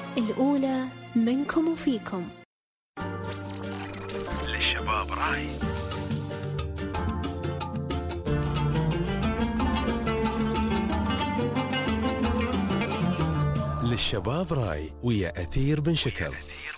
الأولى منكم وفيكم. للشباب راي. للشباب راي ويا أثير بن شكر.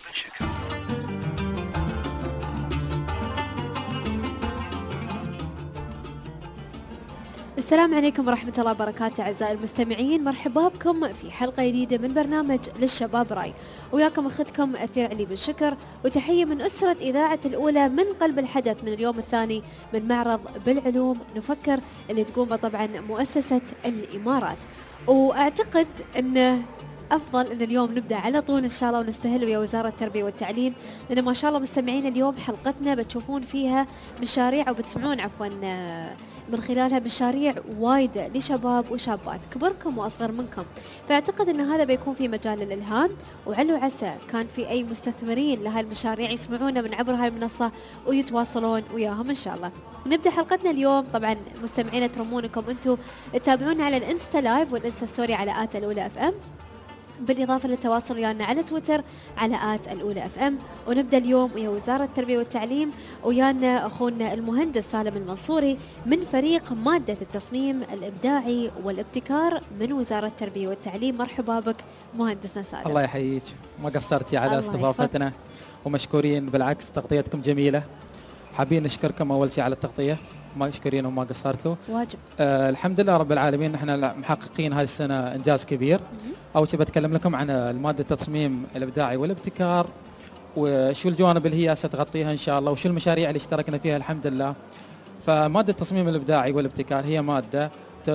السلام عليكم ورحمة الله وبركاته أعزائي المستمعين، مرحبا بكم في حلقة جديدة من برنامج للشباب راي، وياكم أختكم أثير علي بن شكر، وتحية من أسرة إذاعة الأولى من قلب الحدث من اليوم الثاني من معرض بالعلوم نفكر اللي تقوم به طبعا مؤسسة الإمارات. وأعتقد أنه أفضل أن اليوم نبدأ على طول إن شاء الله ونستهل ويا وزارة التربية والتعليم، لأن ما شاء الله مستمعين اليوم حلقتنا بتشوفون فيها مشاريع أو بتسمعون عفوا من خلالها مشاريع وايدة لشباب وشابات كبركم وأصغر منكم. فأعتقد أن هذا بيكون في مجال الإلهام، وعلو عسى كان في أي مستثمرين لهذه المشاريع يسمعونا من عبر هاي المنصة ويتواصلون وياهم إن شاء الله. نبدأ حلقتنا اليوم طبعا مستمعين ترمونكم أنتم تتابعونا على الإنستا لايف والإنستا ستوري على الأولى اف ام، بالإضافة للتواصل ويانا على تويتر على الأولى اف ام. ونبدأ اليوم ويا وزارة التربية والتعليم، ويانا أخونا المهندس سالم المنصوري من فريق مادة التصميم الإبداعي والابتكار من وزارة التربية والتعليم. مرحبا بك مهندسنا سالم. الله يحييك، ما قصرتي على استضافتنا ومشكورين، بالعكس تغطيتكم جميلة. حابين نشكركم أول شيء على التغطية، ما شكرين وما قصرتوا، واجب. الحمد لله رب العالمين، نحن محققين هذه السنة إنجاز كبير. أول شيء بتكلم لكم عن المادة التصميم الإبداعي والابتكار، وشو الجوانب اللي هي ستغطيها إن شاء الله، وشو المشاريع اللي اشتركنا فيها الحمد لله. فمادة التصميم الإبداعي والابتكار هي مادة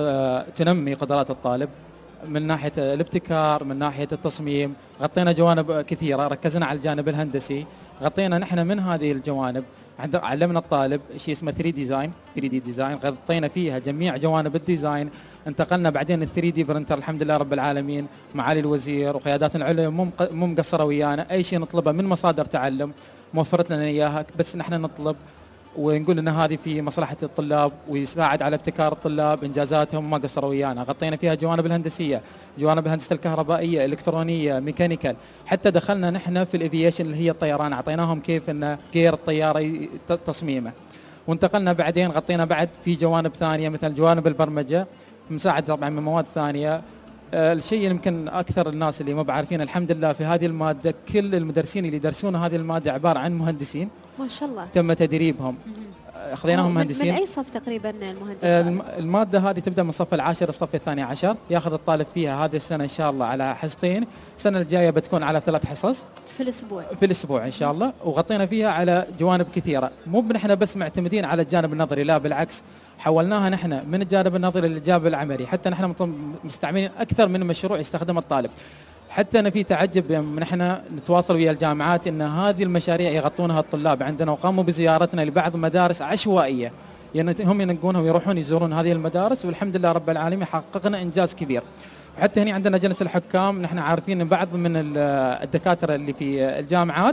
تنمي قدرات الطالب من ناحية الابتكار، من ناحية التصميم. غطينا جوانب كثيرة، ركزنا على الجانب الهندسي، غطينا نحن من هذه الجوانب. علمنا الطالب شيء اسمه 3D ديزاين، غطينا فيها جميع جوانب الديزاين. انتقلنا بعدين ال 3D برنتر، الحمد لله رب العالمين، معالي الوزير وقياداتنا العليا مو مقصرة ويانا، أي شيء نطلبه من مصادر تعلم موفرت لنا إياها، بس نحن نطلب ونقول ان هذه في مصلحة الطلاب ويساعد على ابتكار الطلاب انجازاتهم، ما قصروا ويانا. غطينا فيها جوانب الهندسية، جوانب الهندسة الكهربائية، الكترونية، ميكانيكال، حتى دخلنا نحن في الافييشن اللي هي الطيران، اعطيناهم كيف ان غير الطيارة تصميمه. وانتقلنا بعدين غطينا بعد في جوانب ثانية مثل جوانب البرمجة، مساعدة طبعا من مواد ثانية. الشيء يمكن أكثر الناس اللي ما بعرفين، الحمد لله في هذه المادة كل المدرسين اللي يدرسون هذه المادة عبارة عن مهندسين ما شاء الله، تم تدريبهم. أخذناهم مهندسين. من أي صف تقريبا المهندس؟ المادة هذه تبدأ من الصف العاشر الصف الثاني عشر، ياخذ الطالب فيها هذه السنة إن شاء الله على حصتين، السنة الجاية بتكون على 3 حصص في الأسبوع إن شاء الله. وغطينا فيها على جوانب كثيرة، مو نحن بس معتمدين على الجانب النظري، لا بالعكس، حولناها نحن من الجانب النظري للجانب العملي، حتى نحن مستعملين أكثر من مشروع يستخدم الطالب. حتى أنا في تعجب نحن نتواصل ويا الجامعات إن هذه المشاريع يغطونها الطلاب عندنا، وقاموا بزيارتنا لبعض مدارس عشوائية، يعني هم ينقونها ويروحون يزورون هذه المدارس، والحمد لله رب العالمين حققنا إنجاز كبير. وحتى هنا عندنا لجنة الحكام، نحن عارفين إن بعض من الدكاترة اللي في الجامعات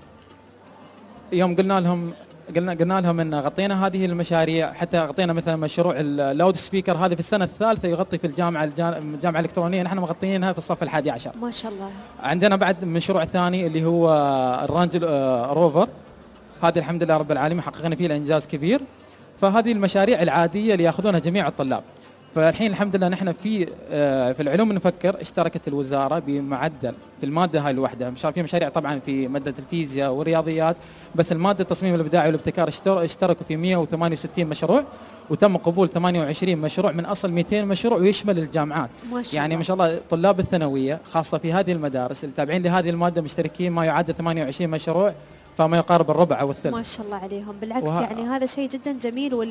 يوم قلنا لهم ان غطينا هذه المشاريع، حتى غطينا مثلا مشروع اللاود سبيكر، هذه في السنه الثالثه يغطي في الجامعه الالكترونيه، نحن مغطيينها في الصف الحادي عشر ما شاء الله. عندنا بعد مشروع ثاني اللي هو الرانج روفر، هذه الحمد لله رب العالمين حققنا فيه الانجاز كبير. فهذه المشاريع العاديه اللي ياخذونها جميع الطلاب. فالحين الحمد لله نحن في العلوم نفكر، اشتركت الوزارة بمعدل في المادة هاي الوحدة، في مشاريع طبعا في مادة الفيزياء والرياضيات، بس المادة التصميم الإبداعي والابتكار اشتركوا في 168 مشروع، وتم قبول 28 مشروع من أصل 200 مشروع، ويشمل الجامعات. ما شاء يعني الله. ما شاء الله طلاب الثانوية خاصة في هذه المدارس التابعين لهذه المادة مشتركين ما يعادل 28 مشروع، فما يقارب الربع أو الثلث. ما شاء الله عليهم، بالعكس يعني هذا شيء جدا جميل.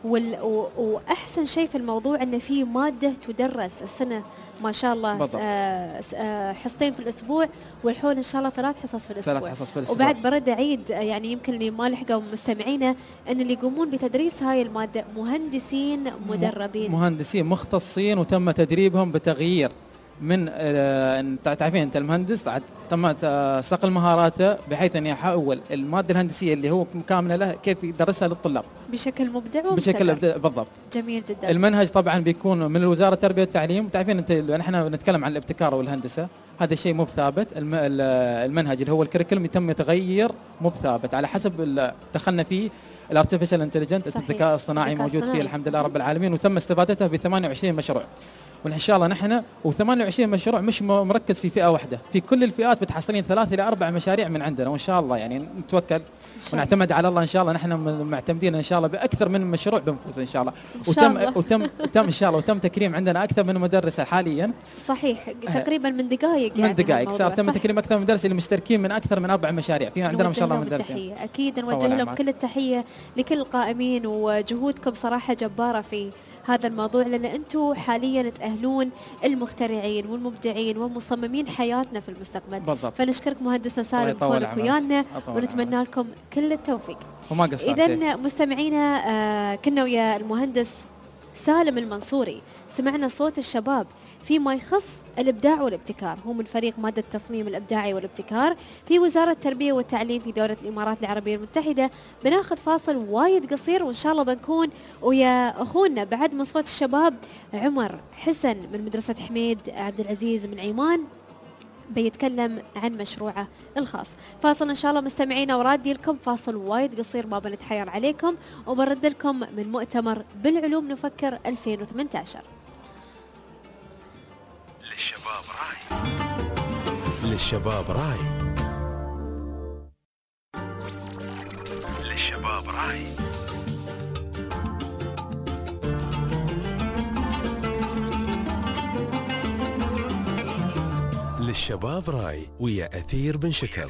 وأحسن شيء في الموضوع أن في مادة تدرس السنة ما شاء الله، حصتين في الأسبوع، والحول إن شاء الله 3 حصص في الأسبوع. وبعد برد عيد، يعني يمكن اللي ما لحقوا مستمعينا أن اللي يقومون بتدريس هاي المادة مهندسين مدربين، مهندسين مختصين، وتم تدريبهم بتغيير من تعرفين انت المهندس تم صقل مهاراته بحيث ان يحول الماده الهندسيه اللي هو كامله له كيف يدرسها للطلاب بشكل مبدع بشكل بالضبط. جميل جدا. المنهج طبعا بيكون من الوزاره التربيه والتعليم، تعرفين انت نحن نتكلم عن الابتكار والهندسه، هذا الشيء مو بثابت. المنهج اللي هو الكريكولم يتم يتغير، مو بثابت على حسب دخلنا فيه الارتفيشال انتليجنت، الذكاء الصناعي موجود فيه الحمد لله رب العالمين، وتم استفادته ب 28 مشروع. وإن شاء الله نحن و28 مشروع مش مركز في فئة واحدة، في كل الفئات بتحصلين 3 إلى 4 مشاريع من عندنا، وإن شاء الله يعني نتوكل ونعتمد على الله. إن شاء الله نحن معتمدين إن شاء الله بأكثر من مشروع بنفوز إن شاء الله. وتم إن شاء الله وتم تكريم عندنا أكثر من مدرسة حاليا. صحيح، تقريبا من دقائق يعني من دقائق صار تم تكريم أكثر من مدرسة اللي مشتركين من أكثر من 4 مشاريع في عندنا ما شاء الله مدرسين. أكيد نوجه لهم كل التحية لكل القائمين، وجهودكم صراحة جبارة في هذا الموضوع، لأن أنتم حاليا تأهلون المخترعين والمبدعين ومصممين حياتنا في المستقبل. بالضبط. فنشكرك مهندسنا سالم كونك ويانا، ونتمنى لكم كل التوفيق. وما قصرت. إذن مستمعينا، كنا ويا المهندس سالم المنصوري، سمعنا صوت الشباب فيما يخص الإبداع والابتكار. هو من فريق مادة التصميم الإبداعي والابتكار في وزارة التربية والتعليم في دولة الإمارات العربية المتحدة. بناخذ فاصل وايد قصير، وإن شاء الله بنكون ويا أخونا بعد من صوت الشباب عمر حسن من مدرسة حميد عبد العزيز من عمان، بيتكلم عن مشروعه الخاص. فاصل إن شاء الله مستمعينا، ورادي لكم فاصل وايد قصير ما بنتحير عليكم، وبرد لكم من مؤتمر بالعلوم نفكر 2018. للشباب راي، للشباب راي، للشباب راي. للشباب راي ويا أثير بن شكل.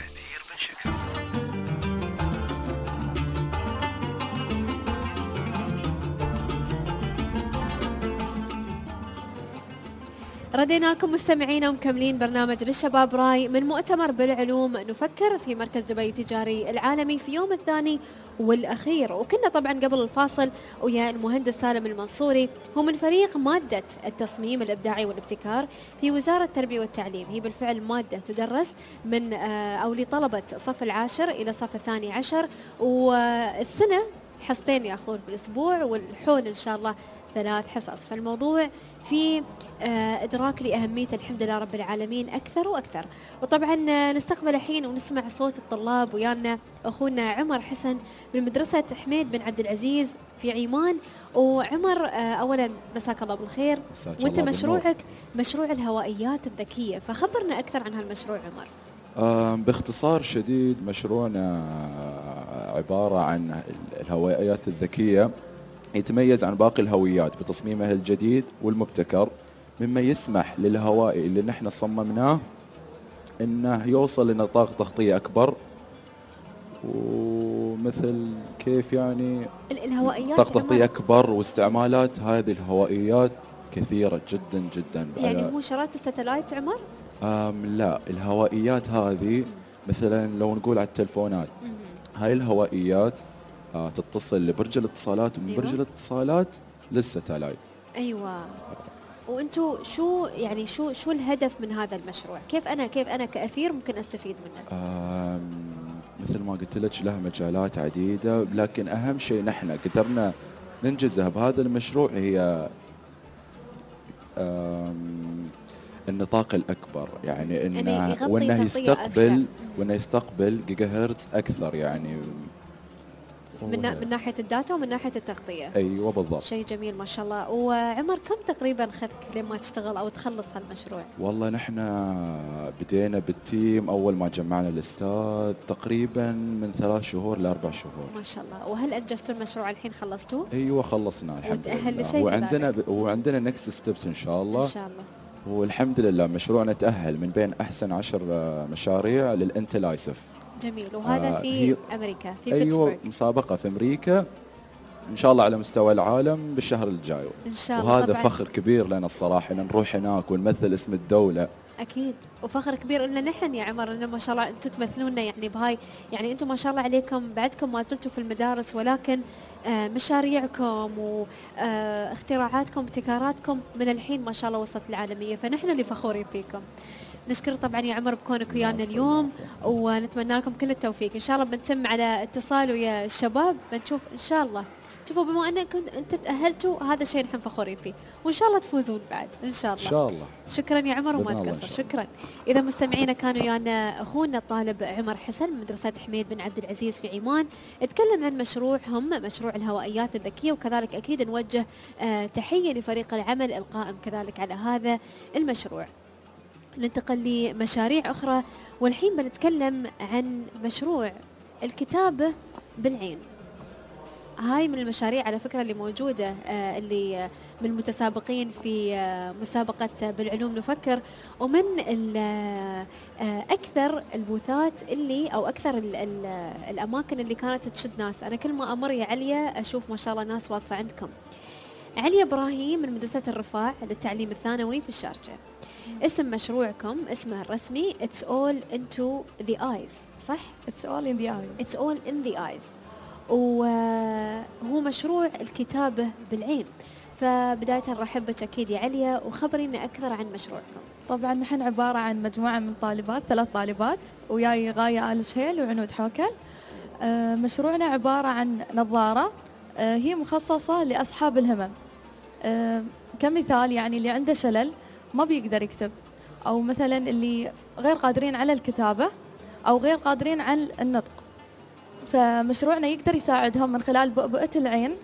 ردينا لكم مستمعينا ومكملين برنامج للشباب راي من مؤتمر بالعلوم نفكر في مركز دبي التجاري العالمي في يوم الثاني والأخير. وكنا طبعا قبل الفاصل ويا المهندس سالم المنصوري، هو من فريق مادة التصميم الإبداعي والابتكار في وزارة التربية والتعليم. هي بالفعل مادة تدرس من أو لطلبة صف 10 إلى صف 12، والسنة حصتين يأخذون بالأسبوع، والحول إن شاء الله 3 حصص. فالموضوع في إدراك لأهمية الحمد لله رب العالمين أكثر وأكثر. وطبعا نستقبل الحين ونسمع صوت الطلاب. ويانا أخونا عمر حسن من مدرسة حميد بن عبد العزيز في عمان. وعمر، أولا مساك الله بالخير، وانت مشروعك مشروع الهوائيات الذكية، فخبرنا أكثر عن هالمشروع عمر. باختصار شديد، مشروعنا عبارة عن الهوائيات الذكية، يتميز عن باقي الهويات بتصميمه الجديد والمبتكر، مما يسمح للهوائي اللي نحن صممناه انه يوصل لنطاق تغطية اكبر. ومثل كيف يعني الهوائيات نطاق تغطية اكبر، واستعمالات هذه الهوائيات كثيرة جدا جدا. يعني مو شرائط الستلايت عمر؟ لا، الهوائيات هذه مثلا لو نقول على التلفونات، هاي الهوائيات تتصل لبرج الاتصالات، ومن برج الاتصالات للستلايت. ايوه. وانتو شو يعني شو الهدف من هذا المشروع؟ كيف انا كأثير ممكن استفيد منه؟ مثل ما قلت لك له مجالات عديدة، لكن اهم شيء نحن قدرنا ننجزه بهذا المشروع هي النطاق الأكبر، يعني وإنه يستقبل جيجا هرتز أكثر، يعني من ناحية الداتا ومن ناحية التغطية. أيوة بالضبط. شيء جميل ما شاء الله. وعمر، كم تقريبا خذك لما تشتغل أو تخلص هالمشروع؟ والله نحن بدينا بالتيم أول ما جمعنا الأستاذ تقريبا من 3 شهور ل 4 شهور. ما شاء الله. وهل أنجزتوا المشروع الحين خلصتوه؟ أيوة خلصنا الحمد لله. وعندنا نكست ستيبس إن شاء الله. إن شاء الله. والحمد لله مشروعنا تأهل من بين أحسن 10 مشاريع للإنتلايسف. جميل. وهذا في أمريكا، في أيوة بيتسبرغ. مسابقة في أمريكا إن شاء الله على مستوى العالم بالشهر الجاي إن شاء الله. وهذا فخر كبير لنا الصراحة إن نروح هناك ونمثل اسم الدولة. أكيد، وفخر كبير لنا نحن يا عمر، إنه ما شاء الله أنتم تمثلوننا يعني بهاي، يعني أنتم ما شاء الله عليكم بعدكم ما زلتوا في المدارس، ولكن مشاريعكم واختراعاتكم وابتكاراتكم من الحين ما شاء الله وصلت العالمية، فنحن اللي فخورين فيكم. نشكر طبعا يا عمر بكونك ويانا اليوم، ونتمنى لكم كل التوفيق. إن شاء الله بنتم على اتصال ويا الشباب، بنشوف إن شاء الله شوفوا بما أنكم أنت تأهلتوا هذا شيء نحن فخورين فيه، وإن شاء الله تفوزون بعد إن شاء الله. إن شاء الله. شكرا يا عمر وما بإذن الله تقصر. إن شاء شكرا. إذا مستمعينا كانوا يعني أخونا الطالب عمر حسن من مدرسة حميد بن عبد العزيز في عمان، اتكلم عن مشروعهم، مشروع الهوائيات الذكية، وكذلك أكيد نوجه تحية لفريق العمل القائم كذلك على هذا المشروع. ننتقل لمشاريع أخرى، والحين بنتكلم عن مشروع الكتابة بالعين. هاي من المشاريع على فكرة اللي موجودة، اللي من المتسابقين في مسابقة بالعلوم نفكر، ومن أكثر البوثات اللي أو أكثر الأماكن اللي كانت تشد ناس. أنا كل ما أمر يا عليا أشوف ما شاء الله ناس واقفة عندكم. عليا إبراهيم من مدرسة الرفاع للتعليم الثانوي في الشارجة. اسم مشروعكم اسمه الرسمي It's all into the eyes، صح؟ It's all in the eyes. It's all in the eyes. وهو مشروع الكتابة بالعين. فبداية نرحب بك أكيد يا عليا، وخبرينا أكثر عن مشروعكم. طبعا نحن عبارة عن مجموعة من طالبات، 3 طالبات، وياي غاية آل شهيل وعنود حوكل. مشروعنا عبارة عن نظارة هي مخصصة لأصحاب الهمم. كمثال يعني اللي عنده شلل ما بيقدر يكتب، أو مثلا اللي غير قادرين على الكتابة أو غير قادرين على النطق، فمشروعنا يقدر يساعدهم من خلال بؤبؤة العين.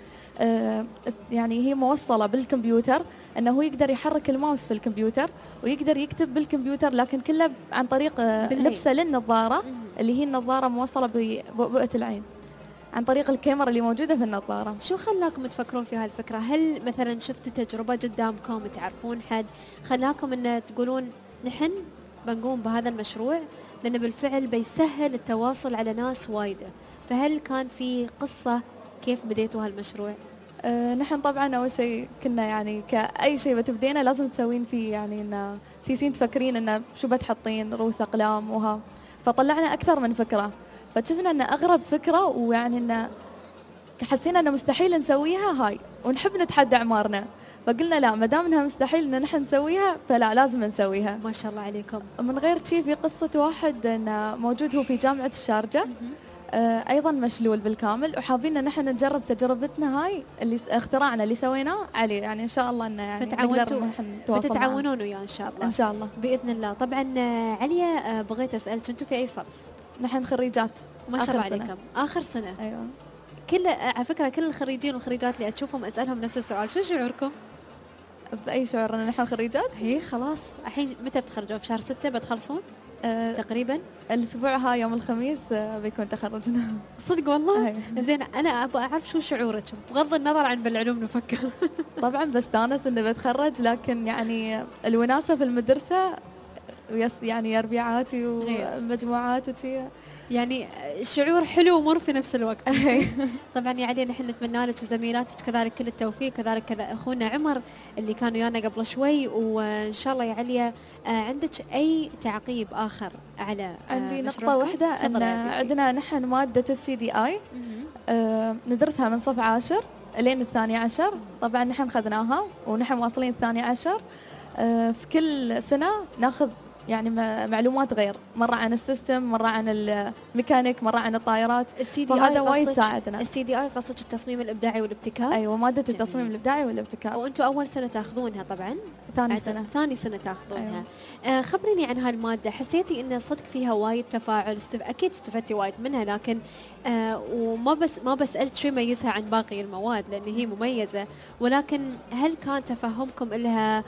يعني هي موصلة بالكمبيوتر، أنه هو يقدر يحرك الماوس في الكمبيوتر ويقدر يكتب بالكمبيوتر، لكن كله عن طريق لبسه للنظارة اللي هي النظارة موصلة ببؤبؤة العين عن طريق الكاميرا اللي موجودة في النظارة. شو خلاكم تفكرون في هالفكرة؟ هل مثلا شفتوا تجربة قدامكم، تعرفون حد خلاكم أن تقولون نحن بنقوم بهذا المشروع، لأنه بالفعل بيسهل التواصل على ناس وايدة؟ فهل كان في قصة كيف بديتوا هالمشروع؟ نحن طبعا أول شيء كنا يعني كأي شيء بتبدينا لازم تسوين فيه، يعني إن تيسين تفكرين إنه شو بتحطين، رؤوس أقلام وها، فطلعنا أكثر من فكرة، فشفنا إن أغرب فكرة ويعني إن حسينا إنه مستحيل نسويها هاي، ونحب نتحدى أعمارنا، فقلنا لا، ما دام إنها مستحيل إن نحن نسويها فلا لازم نسويها. ما شاء الله عليكم. من غير شيء في قصة واحد إنه موجود هو في جامعة الشارجة، أيضا مشلول بالكامل، وحابين إن نحن نجرب تجربتنا هاي اللي اختراعنا اللي سويناه عليه، يعني إن شاء الله إنه يعني بتتعاونون وياه إن شاء الله. إن شاء الله بإذن الله. طبعا عليا بغيت أسألك، أنتم في أي صف؟ نحن خريجات. ما شاء الله عليكم. آخر سنة. أيوة. على فكرة كل الخريجين والخريجات اللي أشوفهم أسألهم نفس السؤال، شو شعوركم؟ بأي شعور إن نحن خريجات؟ هي خلاص الحين متى بتخرجون؟ في شهر 6 بتخلصون؟ تقريبا الأسبوع ها يوم الخميس بيكون تخرجنا. صدق والله؟ زين أنا أبغى أعرف شو شعورك بغض النظر عن بالعلوم نفكر. طبعا بستانس إني بتخرج، لكن يعني الوناسة في المدرسة يعني ربيعاتي ومجموعات وشي، يعني شعور حلو ومر في نفس الوقت. طبعا يا علي نحن نتمنى لك وزميلاتك كذلك كل التوفيق، كذلك كذا اخونا عمر اللي كانوا ويانا قبل شوي، وان شاء الله يا علي عندك اي تعقيب اخر على عندي نقطة واحدة، ان عندنا نحن مادة الCDI ندرسها من صف 10 لين 12. طبعا نحن خذناها ونحن واصلين 12. في كل سنة ناخذ يعني معلومات غير، مرة عن السيستم، مرة عن الميكانيك، مرة عن الطائرات، وهذا وايد ساعدنا. الCDI قصدك التصميم الإبداعي والابتكار؟ أيوة، مادة التصميم الإبداعي والابتكار. وأنتوا أول سنة تاخذونها طبعا؟ ثاني سنة تاخذونها. أيوة. خبريني عن هالمادة، حسيتي إن صدق فيها وايد تفاعل؟ أكيد استفدتي وايد منها، لكن ما بسألت شو يميزها عن باقي المواد لأن هي مميزة، ولكن هل كان تفهمكم لها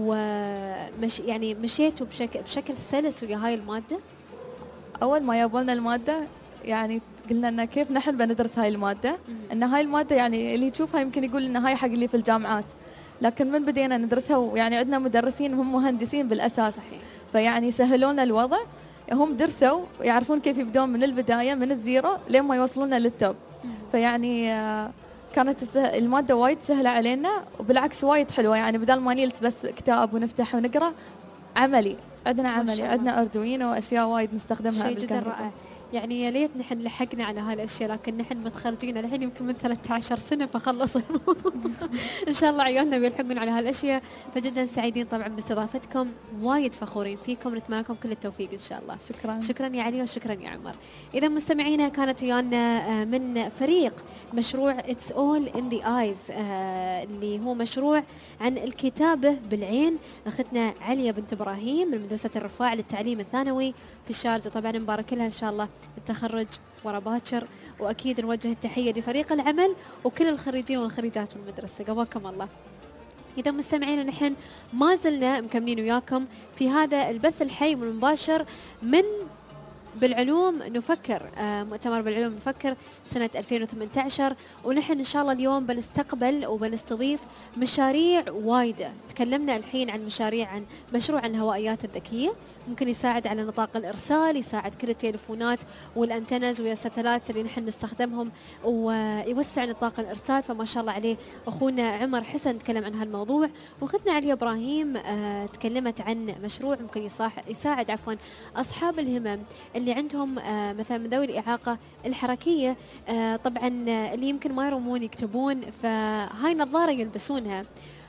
يعني مشيتوا بشكل سلس ويا هاي المادة؟ أول ما يابولنا المادة يعني قلنا إن كيف نحن بندرس هاي المادة، إن هاي المادة يعني اللي يشوفها يمكن يقول إن هاي حق اللي في الجامعات، لكن من بدينا ندرسها ويعني عندنا مدرسين هم مهندسين بالأساس. صحيح. فيعني سهلونا الوضع، هم درسوا يعرفون كيف يبدون من البداية من الزيرو لين ما يوصلونا للتوب. فيعني كانت المادة وايد سهلة علينا، وبالعكس وايد حلوة، يعني بدل ما نجلس بس كتاب ونفتح ونقرأ، عملي، عندنا أردوينو وأشياء وايد نستخدمها. شيء جدا رائع. يعني يا ليت نحن لحقنا على هالاشياء، لكن نحن متخرجين الحين يمكن من 13 سنه فخلص الموضوع. ان شاء الله عيالنا بيلحقون على هالاشياء. فجدا سعيدين طبعا باستضافتكم، وايد فخورين فيكم، نتمنى لكم كل التوفيق ان شاء الله. شكرا يا علي وشكرا يا عمر. اذا مستمعينا كانت ويانا من فريق مشروع It's All in the Eyes اللي هو مشروع عن الكتابه بالعين، اختنا عليا بنت ابراهيم من مدرسه الرفاع للتعليم الثانوي في الشارقة. طبعا نبارك لها ان شاء الله التخرج ورا باكر، واكيد نوجه التحيه لفريق العمل وكل الخريجين والخريجات من المدرسه، قواكم الله. اذا مستمعينا نحن ما زلنا مكملين وياكم في هذا البث الحي والمباشر من بالعلوم نفكر، مؤتمر بالعلوم نفكر سنة 2018، ونحن إن شاء الله اليوم بنستقبل وبنستضيف مشاريع وايدة. تكلمنا الحين عن مشاريع، عن مشروع عن الهوائيات الذكية، ممكن يساعد على نطاق الإرسال، يساعد كل التليفونات والأنتنز والستلايت اللي نحن نستخدمهم ويوسع نطاق الإرسال. فما شاء الله عليه أخونا عمر حسن تكلم عن هالموضوع، وأختنا عليا إبراهيم تكلمت عن مشروع ممكن يساعد أصحاب الهمم اللي عندهم مثلا من ذوي الإعاقة الحركية، طبعا اللي يمكن ما يرمون يكتبون، فهاي نظارة يلبسونها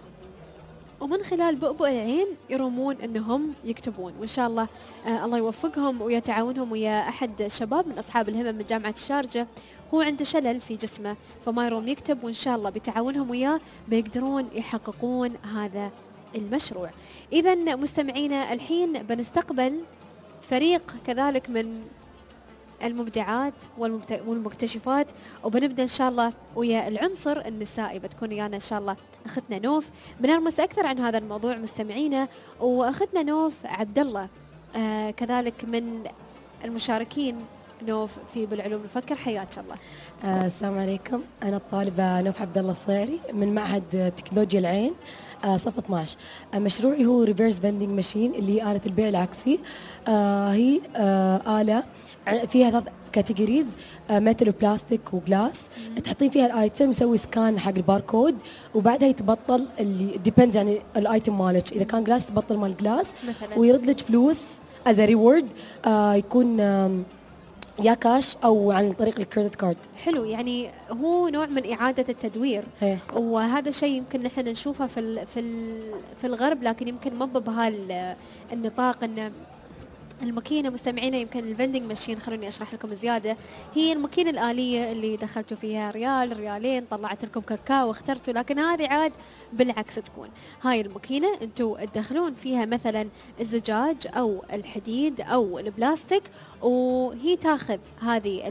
ومن خلال بؤبؤ العين يرمون انهم يكتبون. وان شاء الله الله يوفقهم ويتعاونهم ويا احد الشباب من اصحاب الهمم من جامعة الشارقة، هو عنده شلل في جسمه فما يروم يكتب، وان شاء الله بتعاونهم وياه بيقدرون يحققون هذا المشروع. اذا مستمعينا الحين بنستقبل فريق كذلك من المبدعات والمكتشفات، وبنبدا ان شاء الله ويا العنصر النسائي، بتكون ويانا ان شاء الله اختنا نوف. بنرمس اكثر عن هذا الموضوع مستمعينا، واختنا نوف عبد الله كذلك من المشاركين نوف في بالعلوم نفكر. حياك الله. السلام عليكم، انا الطالبه نوف عبد الله الصيري من معهد تكنولوجيا العين صف 12. مشروعي هو ريفيرس فيندنج ماشين اللي هي آلة البيع العكسي. هي آلة فيها 3 كاتيجوريز، ميتال وبلاستيك وجلاس. تحطين فيها الايتم، يسوي سكان حق الباركود، وبعدها يتبطل اللي ديبندز يعني الايتم مالك، اذا كان جلاس تبطل مال جلاس ويرد لك فلوس از ريورد، يكون يا كاش او عن طريق الكريدت كارد. حلو، يعني هو نوع من اعاده التدوير. وهذا شيء يمكن نحن نشوفه في الغرب، لكن يمكن ما بهالنطاق. ان الماكينة مستمعينا يمكن الفندنج ماشين، خلوني أشرح لكم زيادة، هي الماكينة الآلية اللي دخلتوا فيها ريال ريالين طلعت لكم كاكاو واخترتوا، لكن هذه عاد بالعكس تكون هاي الماكينة انتوا تدخلون فيها مثلا الزجاج أو الحديد أو البلاستيك، وهي تاخذ هذه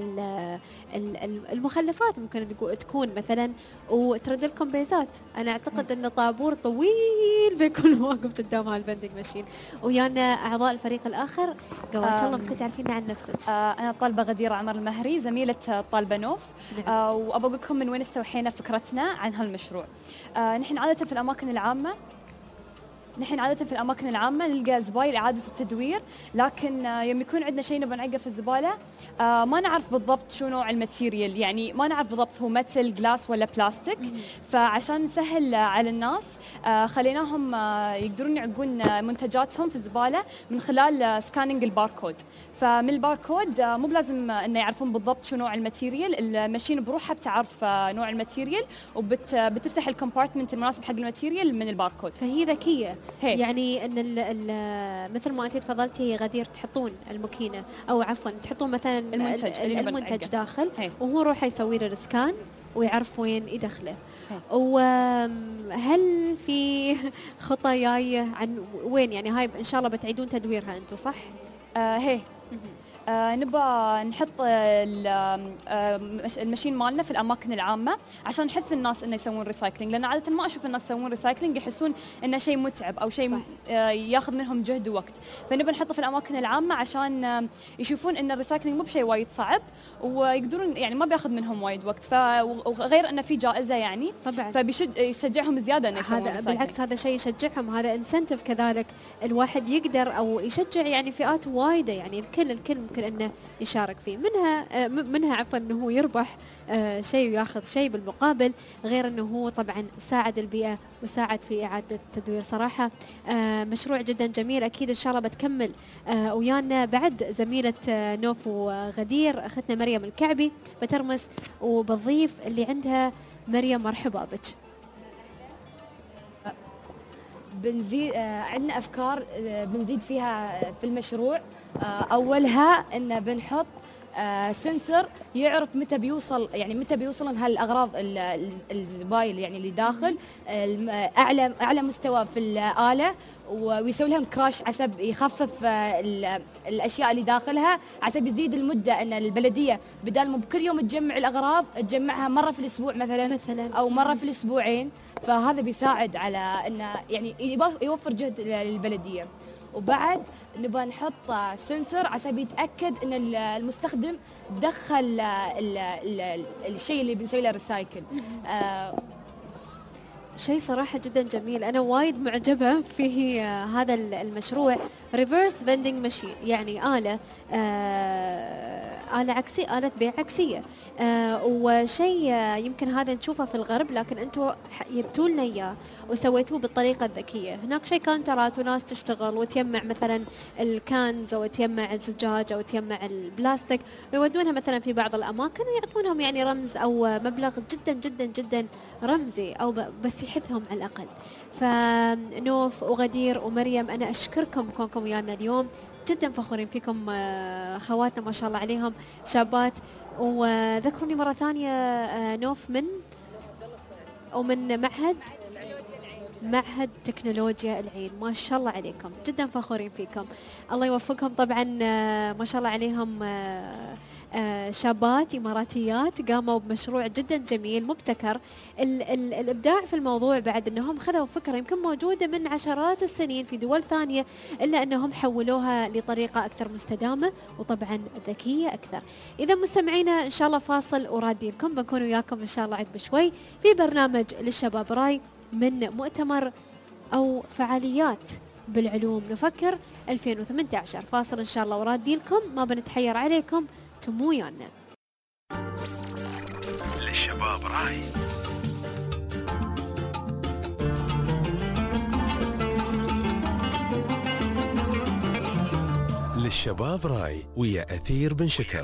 المخلفات ممكن تكون مثلا وترد لكم بيزات. أنا أعتقد أن طابور طويل بيكون واقف قدام هاي الفندنج ماشين. ويانا أعضاء الفريق الآخر، قوات الله ممكن تعرفين عن نفسك؟ أنا الطالبة غديرة عمر المهري، زميلة الطالبة نوف. وأبغى أقول لكم من وين استوحينا فكرتنا عن هالمشروع. نحن عادة في الأماكن العامة نلقى زبايل إعادة التدوير، لكن يوم يكون عندنا شيء نبغى نعقه في الزبالة ما نعرف بالضبط شو نوع الماتيريال، يعني ما نعرف بالضبط هو ميتال جلاس ولا بلاستيك. فعشان نسهل على الناس خليناهم يقدرون يعقون منتجاتهم في الزبالة من خلال سكانينج الباركود. فمن الباركود مو بلازم انه يعرفون بالضبط شو نوع الماتيريال، الماشين بروحها بتعرف نوع الماتيريال وبتفتح الكومبارتمنت المناسب حق الماتيريال من الباركود. فهي ذكية. يعني ان مثل ما انت تفضلتي غدير، تحطون الماكينة او عفوا تحطون مثلا المنتج داخل، وهو روح يسوي له السكان ويعرف وين يدخله. وهل في خطة جاية عن وين، يعني هاي ان شاء الله بتعيدون تدويرها انتم صح؟ نبى نحط الماشين مالنا في الأماكن العامة عشان نحث الناس إنه يسوون ريسايكلينج، لأن عادة ما أشوف الناس يسوون ريسايكلينج يحسون إنه شيء متعب أو شيء ياخذ منهم جهد ووقت. فنبى نحطه في الأماكن العامة عشان يشوفون إن الريسايكلينج مو بشيء وايد صعب، ويقدرون يعني ما بياخذ منهم وايد وقت، وغير إنه في جائزة يعني طبعا فبيشجعهم زيادة إنه يسوون ريسايكلينج. بالعكس هذا شيء يشجعهم، هذا انسنتف كذلك، الواحد يقدر أو يشجع يعني فئات وايدة، يعني الكل ممكن ممكن انه يشارك فيه. منها عفوا انه هو يربح شيء وياخذ شيء بالمقابل، غير انه هو طبعا ساعد البيئة وساعد في اعادة التدوير. صراحة مشروع جدا جميل. اكيد ان شاء الله بتكمل ويانا بعد زميلة نوف وغدير اختنا مريم الكعبي بترمس، وبضيف اللي عندها مريم. مرحبا بك. بنزيد عندنا افكار بنزيد فيها في المشروع. اولها ان بنحط سنسر يعرف متى بيوصل هالاغراض الزبايل يعني اللي داخل اعلى مستوى في الاله، ويسوي لهم كراش عسب يخفف الاشياء اللي داخلها، عسب يزيد المده ان البلديه بدال ما بكل يوم تجمع الاغراض تجمعها مره في الاسبوع مثلا او مره في الاسبوعين. فهذا بيساعد على انه يعني يوفر جهد للبلديه. وبعد نبغى نحط سنسر عشان يتاكد ان المستخدم دخل الشيء اللي بنسوي له ريسايكل. شيء صراحة جدا جميل. أنا وايد معجبة فيه هذا المشروع. ريفرس فيندنج ماشين، يعني آلة عكسية، آلة بيع عكسية. وشيء يمكن هذا نشوفه في الغرب، لكن أنتوا جبتوا لنا إياه وسويتوه بالطريقة الذكية. هناك شيء كانترات وناس تشتغل وتجمع مثلا الكانز أو تجمع الزجاج أو تجمع البلاستيك ويودونها مثلا في بعض الأماكن ويعطونهم يعني رمز أو مبلغ جدا جدا جدا رمزي أو بس يحثهم على الأقل. فنوف وغدير ومريم أنا أشكركم كونكم ويانا اليوم، جدا فخورين فيكم. خواتنا ما شاء الله عليهم شابات. وذكروني مرة ثانية نوف ومن معهد تكنولوجيا العين. ما شاء الله عليكم، جدا فخورين فيكم. الله يوفقهم. طبعا ما شاء الله عليهم شابات إماراتيات قاموا بمشروع جدا جميل مبتكر. الإبداع في الموضوع بعد أنهم خذوا فكرة يمكن موجودة من عشرات السنين في دول ثانية، إلا أنهم حولوها لطريقة أكثر مستدامة وطبعا ذكية أكثر. إذا مستمعينا إن شاء الله فاصل وراضي لكم، بنكون وياكم إن شاء الله عقب شوي في برنامج للشباب راي من مؤتمر أو فعاليات بالعلوم نفكر 2018. فاصل إن شاء الله ورادي لكم، ما بنتحير عليكم، تمو ويانا. للشباب راي. للشباب راي ويا أثير بن شكل.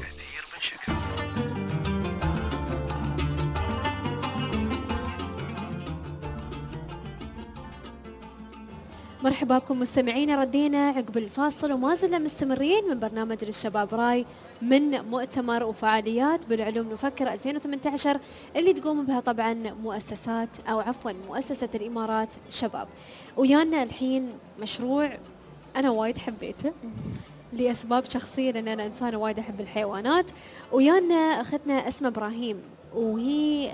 مرحبا بكم مستمعينا، ردينا عقب الفاصل وما زلنا مستمرين من برنامج للشباب راي من مؤتمر وفعاليات بالعلوم نفكر 2018 اللي تقوم بها طبعا مؤسسة الإمارات شباب. ويانا الحين مشروع أنا وايد حبيته لأسباب شخصية، لأن أنا إنسانة وايد أحب الحيوانات. ويانا أختنا أسماء إبراهيم، وهي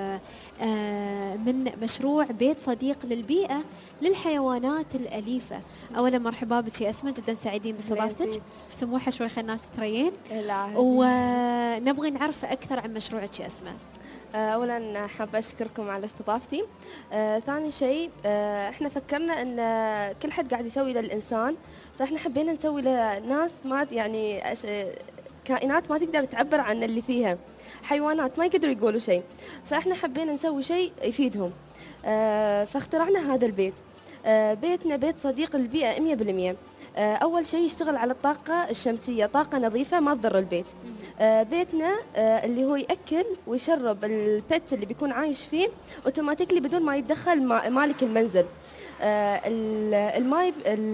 من مشروع بيت صديق للبيئة للحيوانات الأليفة. أولا مرحبا بك يا أسماء، جدا سعيدين باستضافتك. سموحة شوي خلناش تترين، ونبغي نعرف أكثر عن مشروعك يا أسماء. أولا حابة أشكركم على استضافتي. ثاني شيء إحنا فكرنا أن كل حد قاعد يسوي للإنسان، فإحنا حبينا نسوي لناس ما يعني كائنات ما تقدر تعبر عن اللي فيها، حيوانات ما يقدروا يقولوا شيء، فإحنا حبينا نسوي شيء يفيدهم. فاخترعنا هذا البيت. بيتنا بيت صديق للبيئة 100%. أول شيء يشتغل على الطاقة الشمسية، طاقة نظيفة ما تضر البيت. بيتنا اللي هو يأكل ويشرب البيت اللي بيكون عايش فيه اوتوماتيكلي بدون ما يتدخل مالك المنزل. الماء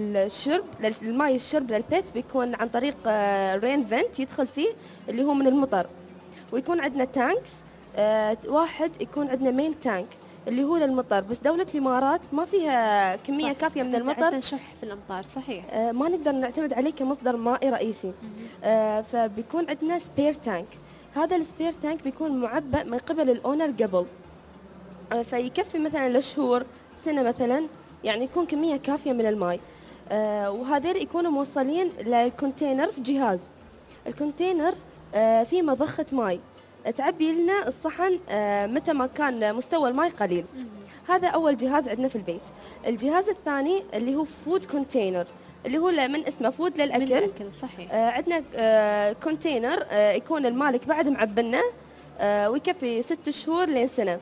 الشرب للبيت بيكون عن طريق رين فنت يدخل فيه اللي هو من المطر، ويكون عندنا تانكس. واحد يكون عندنا مين تانك اللي هو للمطر، بس دولة الإمارات ما فيها كمية كافية من المطر، عندنا شح في الأمطار صحيح. ما نقدر نعتمد عليه كمصدر مائي رئيسي. فبيكون عندنا سبير تانك. هذا السبير تانك بيكون معبأ من قبل الأونر قبل، فيكفي مثلا لشهور سنة مثلا، يعني يكون كمية كافية من الماء. وهذول يكونوا موصلين لكونتينر في جهاز. الكونتينر فيه مضخة ماء، تعبي لنا الصحن متى ما كان مستوى الماء قليل. هذا أول جهاز عندنا في البيت. الجهاز الثاني اللي هو فود كونتينر، اللي هو من اسمه فود للأكل. صحيح. عندنا كونتينر يكون المالك بعد معبنه ويكفي 6 شهور لين سنة.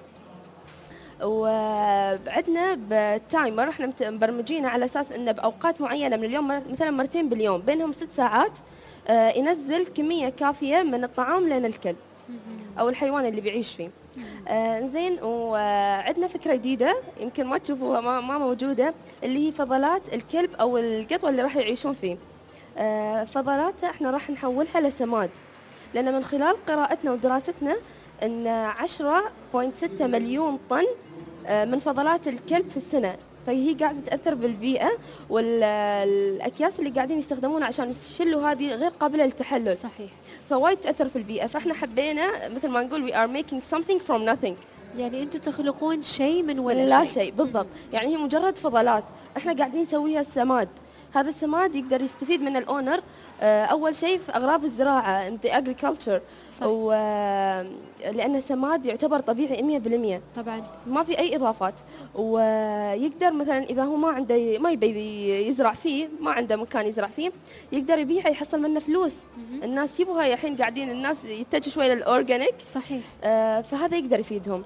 وعندنا بتايمر احنا مبرمجينه على اساس انه باوقات معينه من اليوم، مثلا مرتين باليوم بينهم 6 ساعات، ينزل كميه كافيه من الطعام لين الكلب او الحيوان اللي بيعيش فيه. زين. وعندنا فكره جديده يمكن ما تشوفوها، ما موجوده، اللي هي فضلات الكلب او القطوه اللي راح يعيشون فيه. فضلاتها احنا راح نحولها لسماد، لان من خلال قراءتنا ودراستنا ان 10.6 مليون طن من فضلات الكلب في السنة، فهي قاعدة تأثر بالبيئة، والأكياس اللي قاعدين يستخدمونها عشان يشلوا هذه غير قابلة للتحلل. صحيح. فوايد تأثر في البيئة. فإحنا حبينا مثل ما نقول we are making something from nothing، يعني أنتم تخلقون شيء من ولا لا شيء. بالضبط. يعني هي مجرد فضلات إحنا قاعدين نسويها السماد. هذا السماد يقدر يستفيد من الأونر أول شيء في أغراض الزراعة the agriculture، لأن السماد يعتبر طبيعي 100%. طبعا ما في أي إضافات. ويقدر مثلا إذا هو ما يبي يزرع فيه، ما عنده مكان يزرع فيه، يقدر يبيعه يحصل منه فلوس. الناس يبغى الحين قاعدين الناس يتجهوا شوي للأورجانيك. صحيح. فهذا يقدر يفيدهم.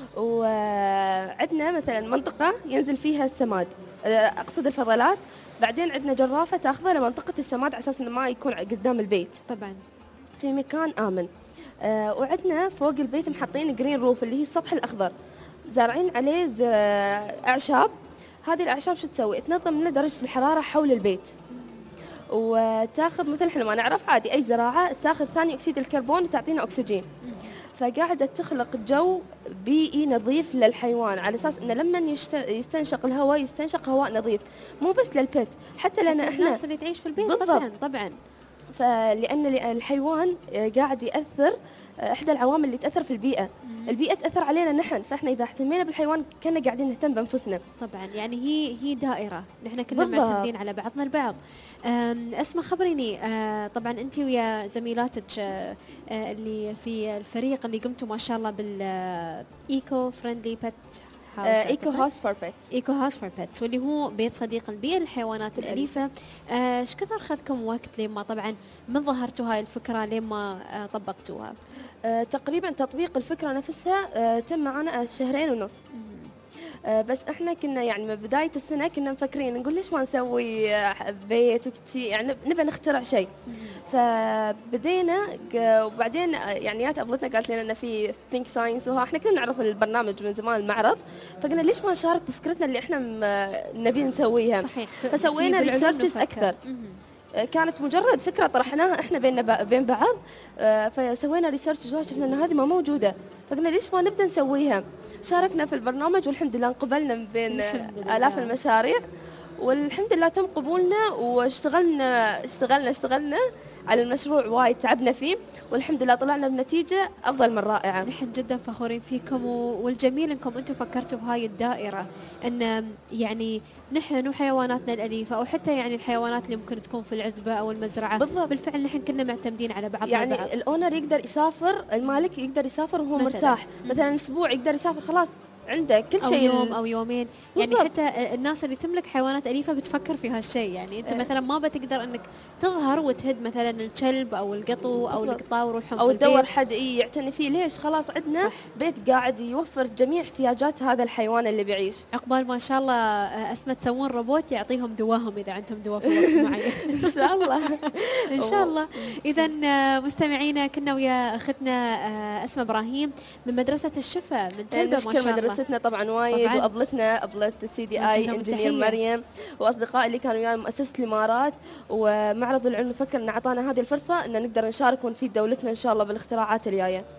وعندنا مثلا منطقة ينزل فيها السماد، أقصد الفضلات. بعدين عندنا جرافة تاخذها لمنطقة السماد على أساس إنه ما يكون قدام البيت، طبعا في مكان آمن. وعندنا فوق البيت محطين جرين روف، اللي هي السطح الأخضر، زارعين عليه أعشاب. هذه الأعشاب شو تسوي؟ تنظم لنا درجة الحرارة حول البيت، وتاخذ مثل احنا ما نعرف عادي أي زراعة تاخذ ثاني أكسيد الكربون وتعطينا أكسجين. فقاعدة تخلق جو بيئي نظيف للحيوان، على أساس إنه لما يستنشق الهواء يستنشق هواء نظيف، مو بس للبيت، حتى لنا إحنا الناس اللي تعيش في البيت. بالضبط. طبعا. فلأن الحيوان قاعد يأثر، إحدى العوامل اللي تأثر في البيئة. البيئة تأثر علينا نحن، فإحنا إذا اهتمينا بالحيوان كنا قاعدين نهتم بأنفسنا. طبعا يعني هي دائرة، نحن كنا بالضبط. معتمدين على بعضنا البعض. أسماء خبريني، طبعا أنت ويا زميلاتك اللي في الفريق اللي قمتوا ما شاء الله بالإيكو فريندلي بيت ايكو هاوس فور بيتس. ايكو هاوس فور بيتس، واللي هو بيت صديق البيئة للحيوانات الأليفة. ايش كثر أخذكم وقت لما طبعا من ظهرتوا هاي الفكرة لما طبقتوها؟ تقريبا تطبيق الفكرة نفسها تم معنا 2.5 شهر. بس احنا كنا يعني من بداية السنة كنا مفكرين نقول ليش ما نسوي بيت وكتي، يعني نبى نخترع شيء. فبدينا وبعدين يعني أبلتنا قالت لنا إن في think science، احنا كنا نعرف البرنامج من زمان المعرض، فقلنا ليش ما نشارك بفكرتنا اللي احنا نبي نسويها. صحيح. فسوينا ريسيرشز أكثر. كانت مجرد فكرة طرحناها احنا بين بعض، فسوينا ريسيرش شفنا انه هذه ما موجودة، فقلنا ليش ما نبدأ نسويها. شاركنا في البرنامج والحمد لله انقبلنا من بين آلاف المشاريع، والحمد لله تم قبولنا، واشتغلنا على المشروع وايد، تعبنا فيه، والحمد لله طلعنا بنتيجة أفضل من رائعة. نحن جدا فخورين فيكم، والجميل انكم انتم فكرتوا في هاي الدائرة، ان يعني نحن وحيواناتنا الأليفة، أو حتى يعني الحيوانات اللي ممكن تكون في العزبة أو المزرعة. بالضبط. بالفعل نحن كنا معتمدين على بعضنا يعني البعض. الأونر يقدر يسافر، المالك يقدر يسافر وهو مرتاح، مثلا أسبوع يقدر يسافر خلاص عنده كل شيء، أو يوم أو يومين. يعني حتى الناس اللي تملك حيوانات أليفة بتفكر في هالشيء. يعني أنت مثلا ما بتقدر أنك تظهر وتهد مثلا الكلب أو القطو أو القطاع وروحهم أو تدور حد يعتني فيه. ليش؟ خلاص عندنا بيت قاعد يوفر جميع احتياجات هذا الحيوان اللي بيعيش. عقبال ما شاء الله أسمى تسوون روبوت يعطيهم دواهم إذا عندهم دواء في وقت معين. إن شاء الله. إن شاء الله. إذا مستمعينا كنا ويا أختنا أسمى إبراهيم من مدرسة الشفا من جلبة. ما شاء الله مدرستنا طبعا وايد، وأبلتنا أبلت CDI انجينير مريم، وأصدقائي اللي كانوا وياي مؤسسة الإمارات ومعرض العلم. نفكر إن أعطانا هذه الفرصة إن نقدر نشارك ونفيد دولتنا إن شاء الله بالاختراعات الجاية.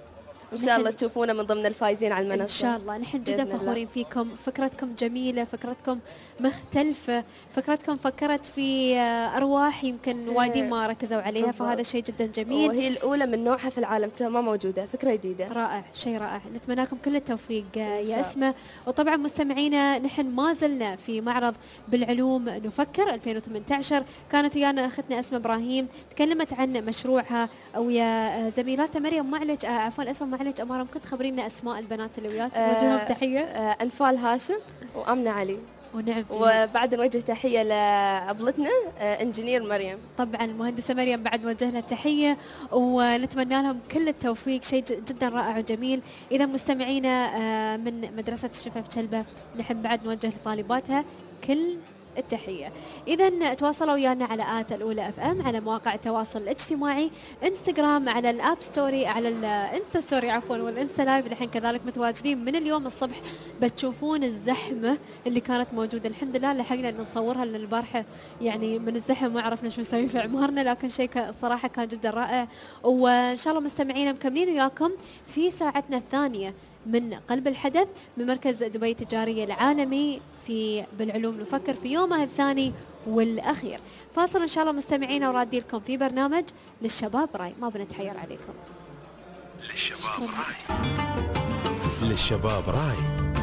وإن شاء الله تشوفونا من ضمن الفايزين على المنصة إن شاء الله. نحن جدا بإذن الله. فخورين فيكم، فكرتكم جميلة، فكرتكم مختلفة، فكرتكم فكرت في أرواح يمكن وايدين ما ركزوا عليها، بالضبط. فهذا شيء جدا جميل. وهي الأولى من نوعها في العالم، ما موجودة، فكرة جديدة. رائع، شيء رائع. نتمنى لكم كل التوفيق يا شاء أسماء. وطبعا مستمعينا نحن ما زلنا في معرض بالعلوم نفكر 2018. كانت ويانا أختنا أسماء إبراهيم تكلمت عن مشروعها ويا زميلاتها مريم معلج، عفوا أسماء معلج، أمارة ممكن تخبرينا أسماء البنات اللي وياك؟ نوجه لهم تحية. أنفال هاشم وأمنة علي، ونعم فيه. وبعد نوجه تحية لأبلتنا إنجينير مريم. طبعا المهندسة مريم بعد نوجه لها تحية ونتمنى لهم كل التوفيق، شيء جدا رائع وجميل. إذا مستمعينا من مدرسة الشفاف شلبة نحن بعد نوجه لطالباتها كل التحية. إذا تواصلوا ويانا على آت الأولى FM، على مواقع التواصل الاجتماعي، انستغرام، على الاب ستوري، على الانستا ستوري عفوا، والانستا لايف. نحن كذلك متواجدين من اليوم الصبح، بتشوفون الزحمة اللي كانت موجودة. الحمد لله لحقنا ان نصورها، لان البارحة يعني من الزحمة ما عرفنا شو نسوي في عمارنا، لكن شيء صراحة كان جدا رائع. وان شاء الله مستمعينا مكملين وياكم في ساعتنا الثانية من قلب الحدث من مركز دبي التجاري العالمي بالعلوم نفكر في يومه الثاني والأخير. فاصل إن شاء الله مستمعينا ورادي لكم في برنامج للشباب راي، ما بنتحير عليكم. للشباب راي، للشباب راي،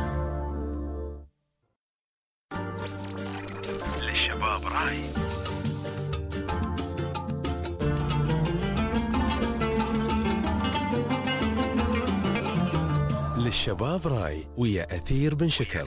للشباب راي. للشباب راي ويا أثير بن شكل.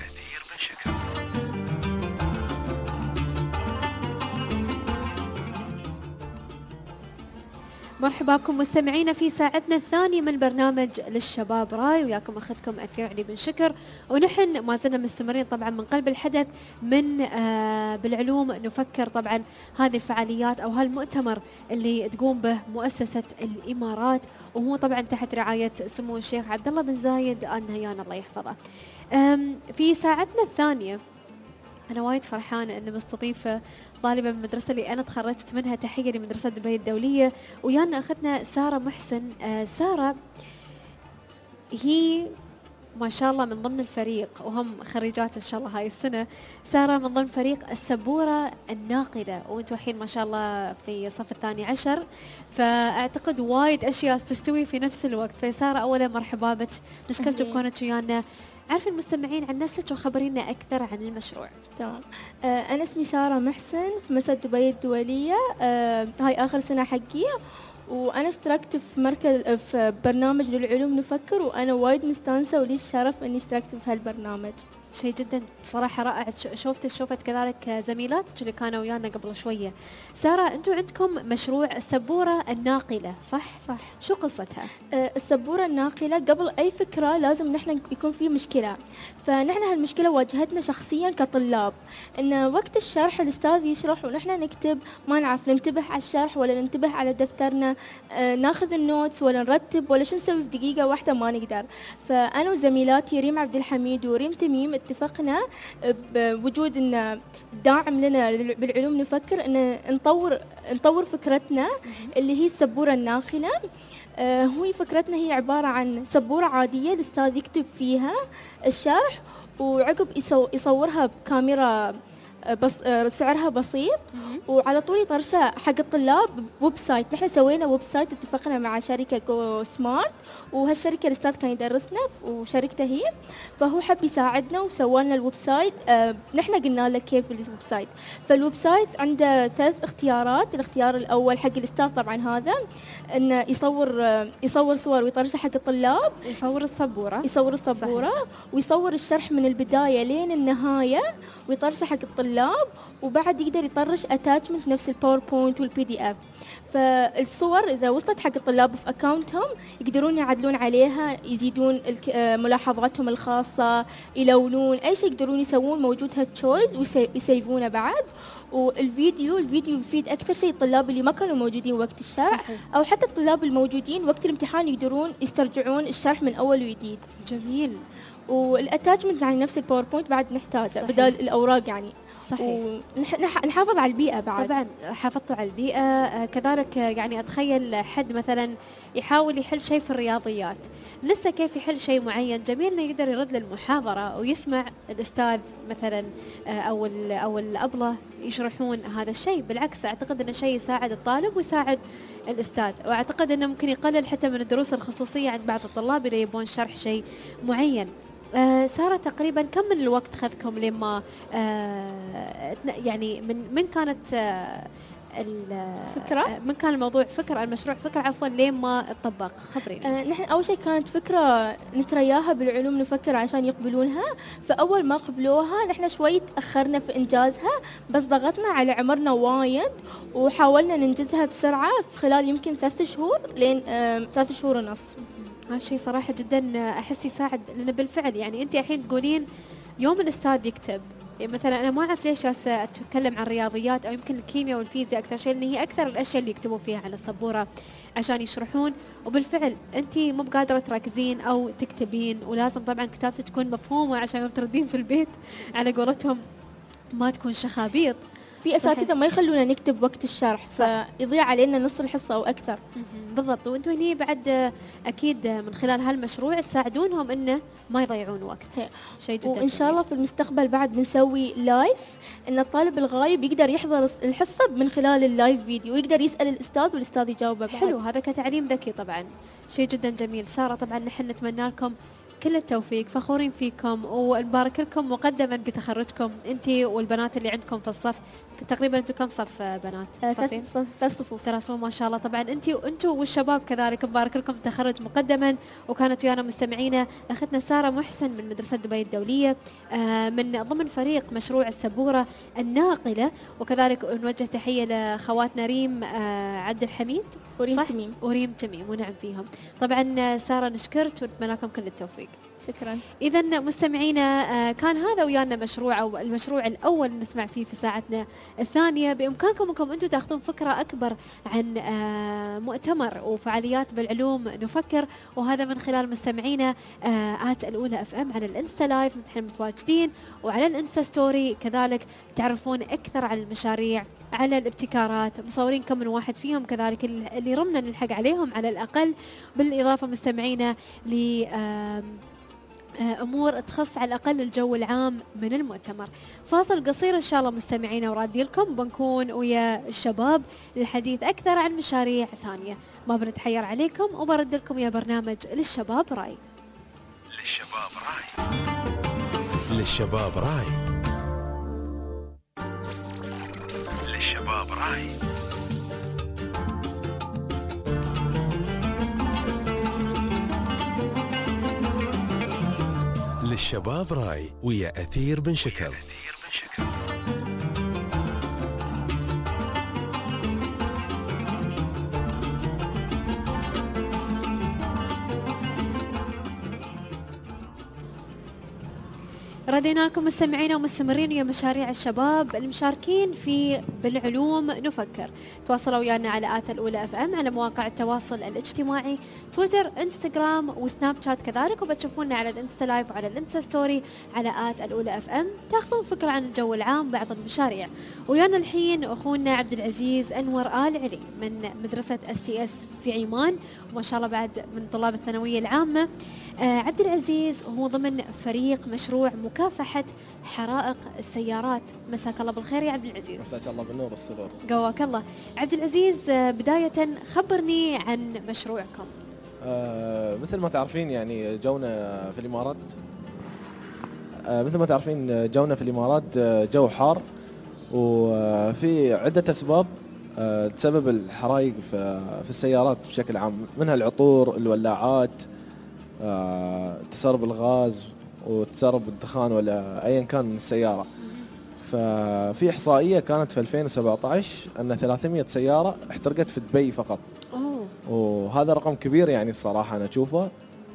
مرحبا بكم مستمعينا في ساعتنا الثانية من برنامج للشباب راي، وياكم أخذكم أثير علي بن شكر. ونحن ما زلنا مستمرين طبعا من قلب الحدث من بالعلوم نفكر. طبعا هذه الفعاليات أو هالمؤتمر اللي تقوم به مؤسسة الإمارات، وهو طبعا تحت رعاية سمو الشيخ عبد الله بن زايد آل نهيان الله يحفظه. في ساعتنا الثانية أنا وايد فرحانة أن مستضيفة طالبة من المدرسة اللي أنا تخرجت منها، تحية لمدرسة دبي الدولية. ويانا أخذنا سارة محسن. سارة هي ما شاء الله من ضمن الفريق، وهم خريجات إن شاء الله هاي السنة. سارة من ضمن فريق السبورة الناقدة، وانتوا الحين ما شاء الله في صف 12، فأعتقد وايد أشياء تستوي في نفس الوقت. فسارة أولا مرحبا بك، نشكرك بكونك ويانا. عارف المستمعين عن نفسك وخبرينا أكثر عن المشروع. تمام. أنا اسمي سارة محسن في مدرسة دبي الدولية. هاي آخر سنة حقي، وأنا اشتركت في برنامج للعلوم نفكر، وأنا وايد مستانسة ولي الشرف إني اشتركت في هالبرنامج. شيء جدا صراحة رائع. شوفت كذلك زميلاتك اللي كانوا ويانا قبل شوية. سارة أنتوا عندكم مشروع السبورة الناقلة صح؟ صح. شو قصتها؟ السبورة الناقلة قبل أي فكرة لازم نحن يكون في مشكلة، فنحن هالمشكلة واجهتنا شخصيا كطلاب، إن وقت الشرح الأستاذ يشرح ونحن نكتب ما نعرف ننتبه على الشرح ولا ننتبه على دفترنا، ناخذ النوتس ولا نرتب ولا شو نسوي في دقيقة واحدة ما نقدر. فأنا وزميلاتي ريم عبد الحميد وريم تميم اتفقنا بوجود إن داعم لنا بالعلوم نفكر إن نطور فكرتنا اللي هي السبورة الناقلة. هو فكرتنا هي عبارة عن سبورة عادية الأستاذ يكتب فيها الشرح، وعقب يصورها بكاميرا سعرها بسيط، وعلى طول يطرشها حق الطلاب بويب سايت. نحن سوينا ويب سايت اتفقنا مع شركة جو سمارت، وهالشركة الأستاذ كان يدرسنا وشركته هي، فهو حب يساعدنا وسوالنا الويب سايت. نحن قلنا له كيف الويب سايت. فالويب سايت عنده 3 اختيارات. الاختيار الأول حق الأستاذ طبعا هذا إنه يصور صور ويطرشها حق الطلاب، يصور السبورة صحيح. ويصور الشرح من البداية لين النهاية ويطرشها حق الطلاب، وبعد يقدر يطرش اتاتشمنت نفس الباوربوينت والبي دي اف. فالصور اذا وصلت حق الطلاب في اكاونتهم يقدرون يعدلون عليها، يزيدون ملاحظاتهم الخاصة، يلونون اي شيء يقدرون يسوون، موجود هالتشويز ويسيفونه بعد. والفيديو يفيد اكثر شيء الطلاب اللي ما كانوا موجودين وقت الشرح، صحيح. او حتى الطلاب الموجودين وقت الامتحان يقدرون يسترجعون الشرح من اول وجديد. جميل. والاتاتشمنت يعني نفس الباوربوينت بعد نحتاجه بدل الاوراق يعني. صحيح. ونحافظ على البيئة بعد. طبعا حافظتوا على البيئة. كذلك يعني أتخيل حد مثلا يحاول يحل شيء في الرياضيات، لسه كيف يحل شيء معين، جميل إنه يقدر يرد للمحاضرة ويسمع الأستاذ مثلا أو الأبلة يشرحون هذا الشيء. بالعكس أعتقد إنه شيء يساعد الطالب ويساعد الأستاذ، وأعتقد إنه ممكن يقلل حتى من الدروس الخصوصية عند بعض الطلاب اللي يبون شرح شيء معين. سارة، تقريبا كم من الوقت خذكم لما يعني من كانت فكرة؟ من كان الموضوع فكرة، المشروع فكرة عفوا، لين ما اتطبق؟ خبرينا. نحن أول شيء كانت فكرة نترياها بالعلوم نفكر عشان يقبلونها، فأول ما قبلوها نحن شوي تأخرنا في إنجازها، بس ضغطنا على عمرنا وايد وحاولنا ننجزها بسرعة في خلال يمكن 3 شهور لين 3 شهور ونص. هالشيء صراحة جدا أحس يساعد، لأن بالفعل يعني أنت الحين تقولين يوم الأستاذ بيكتب، يعني مثلا أنا ما أعرف ليش أتكلم عن الرياضيات أو يمكن الكيمياء والفيزياء أكثر شيء، لأن هي أكثر الأشياء اللي يكتبوا فيها على السبورة عشان يشرحون، وبالفعل أنت مو بقادرة تركزين أو تكتبين، ولازم طبعا كتابتك تكون مفهومة عشان يوم تردين في البيت على قولتهم ما تكون شخابيط. في أساتذة ما يخلونا نكتب وقت الشرح، فيضيع علينا نص الحصة أو أكثر. بالضبط. وانتم هني بعد أكيد من خلال هالمشروع تساعدونهم إنه ما يضيعون وقت. شيء جدا وإن شاء الله في المستقبل بعد بنسوي لايف، إن الطالب الغايب يقدر يحضر الحصة من خلال اللايف فيديو ويقدر يسأل الأستاذ والأستاذ يجاوبه بعد. حلو، هذا كتعليم ذكي طبعا، شيء جدا جميل. سارة، طبعا نحن نتمنى لكم كل التوفيق، فخورين فيكم ونبارك لكم مقدما بتخرجكم انت والبنات اللي عندكم في الصف. تقريبا انتم كم صف بنات؟ صفين. 3 صفوف. 3 صفوف ما شاء الله. طبعا انتم والشباب كذلك مبارك لكم التخرج مقدما. وكانت ويانا مستمعينا اختنا سارة محسن من مدرسة دبي الدولية من ضمن فريق مشروع السبورة الناقلة، وكذلك نوجه تحية لخواتنا ريم عبد الحميد وريم تميم ونعم فيهم. طبعا سارة نشكرت ونتمنى لكم كل التوفيق. شكرا. إذا مستمعينا كان هذا ويانا مشروع أو المشروع الأول نسمع فيه في ساعتنا الثانية. بإمكانكم أنكم أنتم تأخذون فكرة أكبر عن مؤتمر وفعاليات بالعلوم نفكر، وهذا من خلال مستمعينا الأولى FM على الإنستا لايف نحن متواجدين، وعلى الإنستا ستوري كذلك تعرفون أكثر عن المشاريع، على الابتكارات، مصورين كم من واحد فيهم كذلك اللي رمنا نلحق عليهم على الأقل، بالإضافة مستمعينا ل أمور تخص على الأقل الجو العام من المؤتمر. فاصل قصير إن شاء الله مستمعينا ورادي لكم، بنكون ويا الشباب للحديث أكثر عن مشاريع ثانية. ما بنتحير عليكم وبرد لكم يا برنامج للشباب راي. للشباب راي. للشباب راي. للشباب راي. للشباب راي ويا أثير بن شكل. ردينا لكم مستمعينا ومستمرين ويا مشاريع الشباب المشاركين في بالعلوم نفكر. تواصلوا ويانا على الأولى FM على مواقع التواصل الاجتماعي تويتر انستغرام وسناب شات كذلك، وبتشوفونا على الانستا لايف وعلى الانستا ستوري على الأولى FM تاخذون فكرة عن الجو العام بعض المشاريع. ويانا الحين أخونا عبد العزيز أنور آل علي من مدرسة STS في عمان، وما شاء الله بعد من طلاب الثانوية العامة. عبد العزيز هو ضمن فريق مشروع مكافحة حرائق السيارات. مساك الله بالخير يا عبد العزيز. مساك الله بالنور والسرور. قواك الله. عبد العزيز بداية خبرني عن مشروعكم. مثل ما تعرفين يعني جونا في الإمارات، مثل ما تعرفين جونا في الإمارات جو حار، وفي عدة أسباب تسبب الحرائق في السيارات بشكل عام، منها العطور، الولاعات، تسرب الغاز وتسرب الدخان ولا أيا كان من السيارة. ففي إحصائية كانت في 2017 أن 300 سيارة احترقت في دبي فقط. وهذا رقم كبير يعني الصراحة أنا أشوفه،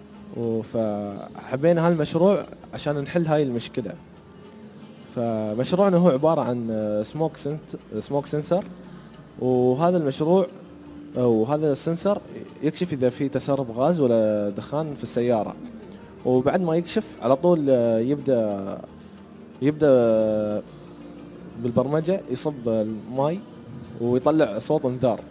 فحبينا هالمشروع عشان نحل هاي المشكلة. فمشروعنا هو عبارة عن سموك سنسر، وهذا المشروع وهذا السنسر يكشف إذا في تسرب غاز ولا دخان في السيارة، وبعد ما يكشف على طول يبدأ بالبرمجة يصب الماء ويطلع صوت انذار،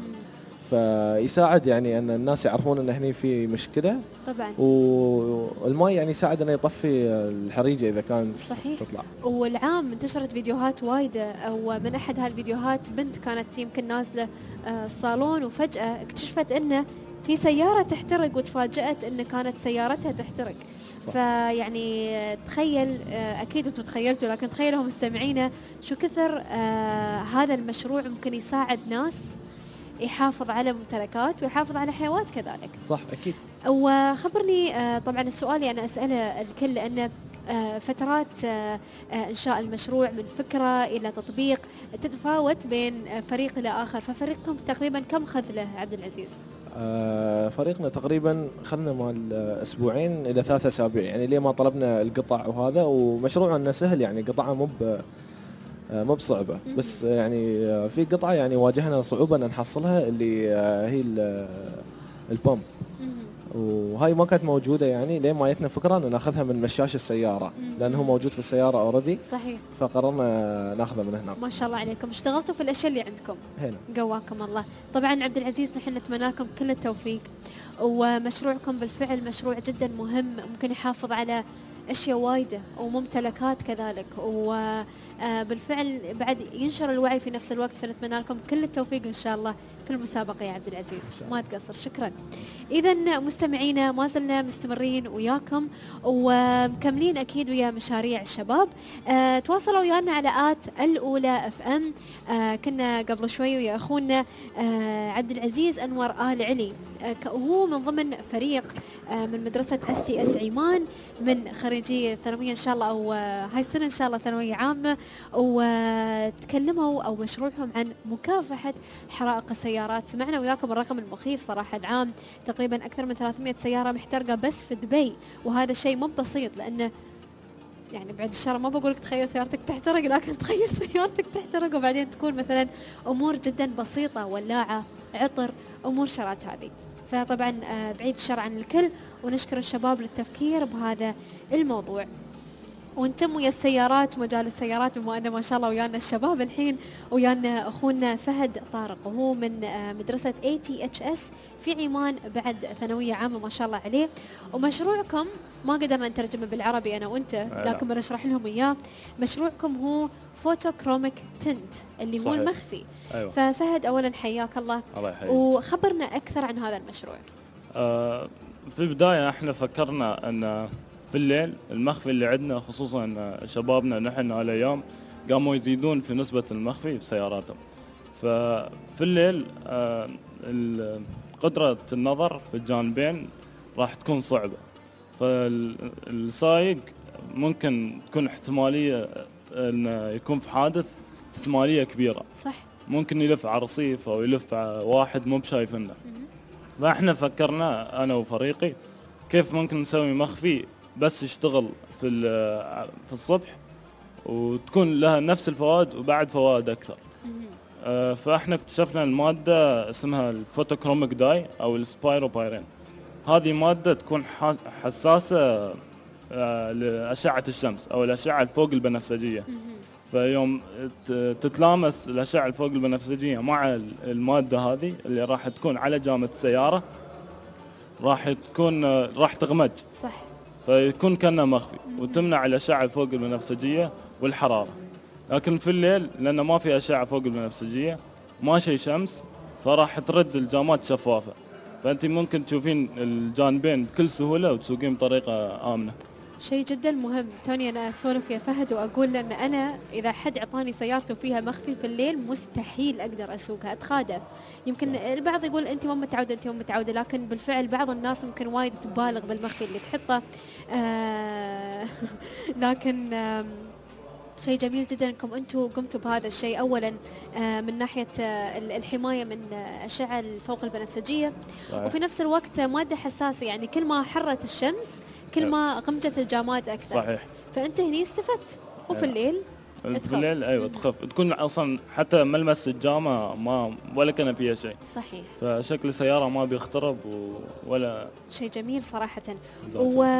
فيساعد يعني ان الناس يعرفون ان هني في مشكلة طبعا. والماء يعني يساعد انه يطفي الحريقة اذا كانت صحيح. تطلع. والعام انتشرت فيديوهات وايدة، او من احد هالفيديوهات بنت كانت يمكن نازلة الصالون وفجأة اكتشفت انه في سيارة تحترق، وتفاجأت ان كانت سيارتها تحترق. صح. فيعني تخيل، اكيد انتم تخيلتوا، لكن تخيلوا مستمعينا شو كثر هذا المشروع ممكن يساعد ناس يحافظ على ممتلكات ويحافظ على حيوانات كذلك. صح اكيد. وخبرني طبعا السؤال أنا أسأله الكل، لأن فترات إنشاء المشروع من فكرة إلى تطبيق تتفاوت بين فريق إلى آخر، ففريقكم تقريبا كم خذ له عبد العزيز؟ فريقنا تقريبا خلنا مال أسبوعين إلى 3 أسابيع، يعني ليه ما طلبنا القطع وهذا، ومشروعنا سهل يعني قطعة مو بصعبة، بس يعني في قطعة يعني واجهنا صعوبة أن نحصلها اللي هي البامب، وهاي ما كانت موجودة يعني لين ما جتنا فكرة أن ناخذها من مشاش السيارة، لأنه موجود في السيارة أوريدي. صحيح. فقررنا ناخذه من هناك. ما شاء الله عليكم، اشتغلتوا في الأشياء اللي عندكم هنا. قواكم الله. طبعا عبد العزيز نحن نتمنى لكم كل التوفيق، ومشروعكم بالفعل مشروع جدا مهم، ممكن يحافظ على أشياء وايدة وممتلكات كذلك، وبالفعل بعد ينشر الوعي في نفس الوقت، فنتمنى لكم كل التوفيق إن شاء الله في المسابقة يا عبد العزيز، ما تقصر. شكرا. إذا مستمعينا ما زلنا مستمرين وياكم ومكملين أكيد ويا مشاريع الشباب. تواصلوا ويانا على الأولى FM. كنا قبل شوي ويا أخونا عبد العزيز أنور آل علي، وهو من ضمن فريق من مدرسة STS عمان، من خريجي الثانوية إن شاء الله، أو هاي السنة إن شاء الله ثانوية عامة، وتكلموا أو مشروعهم عن مكافحة حرائق السيارات. سمعنا وياكم الرقم المخيف صراحة، العام تقريبا أكثر من 300 سيارة محترقة بس في دبي، وهذا الشيء مو بسيط، لأنه يعني بعد الشر ما بقولك تخيل سيارتك تحترق، لكن تخيل سيارتك تحترق وبعدين تكون مثلا أمور جدا بسيطة، ولاعة، عطر، أمور شرات هذه. فطبعا بعيد الشر عن الكل، ونشكر الشباب للتفكير بهذا الموضوع. وانتم ويا السيارات، مجال السيارات، بما أن ما شاء الله ويانا الشباب الحين، ويانا أخونا فهد طارق، وهو من مدرسة ATHS في عمان، بعد ثانوية عامة ما شاء الله عليه. ومشروعكم ما قدرنا نترجمه بالعربي أنا وأنت، لكن بنشرح لهم إياه. مشروعكم هو فوتوكروميك تنت، اللي هو المخفي. أيوة. ففهد أولا حياك الله. الله يحييك. وخبرنا أكثر عن هذا المشروع. في البداية احنا فكرنا أن في الليل المخفي اللي عندنا، خصوصا شبابنا نحن هالايام قاموا يزيدون في نسبة المخفي في سياراتهم. ففي الليل قدرة النظر في الجانبين راح تكون صعبة، فالسائق ممكن تكون احتمالية أن يكون في حادث، احتمالية كبيرة. صح. ممكن يلف على رصيف أو يلف على واحد مو بشايفنا. فاحنا فكرنا أنا وفريقي كيف ممكن نسوي مخفي بس يشتغل في الصبح، وتكون لها نفس الفوائد وبعد فوائد أكثر. فاحنا اكتشفنا المادة اسمها الفوتوكروميك داي أو السبايروبايرين. هذه مادة تكون حساسة لأشعة الشمس أو الأشعة الفوق البنفسجية. فيوم تتلامس الأشعة الفوق البنفسجية مع المادة هذه اللي راح تكون على جامة السيارة، راح تغمج. صح. فيكون كأنه مخفي، وتمنع الأشعة فوق البنفسجية والحرارة. لكن في الليل لأنه ما في أشعة فوق البنفسجية، ما شيء شمس، فراح ترد الجامات شفافة، فأنت ممكن تشوفين الجانبين بكل سهولة وتسوقين بطريقة آمنة. شيء جدا مهم. توني أنا أسولف يا فهد وأقول لأن أنا إذا حد عطاني سيارته فيها مخفي في الليل مستحيل أقدر أسوقها، أتخادع. يمكن البعض يقول أنت مو متعودة، لكن بالفعل بعض الناس ممكن وايد تبالغ بالمخفي اللي تحطه. لكن شيء جميل جدا أنكم أنتم قمتوا بهذا الشيء، أولا من ناحية الحماية من أشعة فوق البنفسجية. صحيح. وفي نفس الوقت مادة حساسة، يعني كل ما حرت الشمس كل ما غمجت الجامات أكثر. صحيح. فأنت هني استفدت. وفي الليل في الليل أيوة تخف، تكون أصلا حتى ملمس الجامة ما ولا كان فيها شيء. صحيح. فشكل السيارة ما بيخترب ولا شيء جميل صراحة.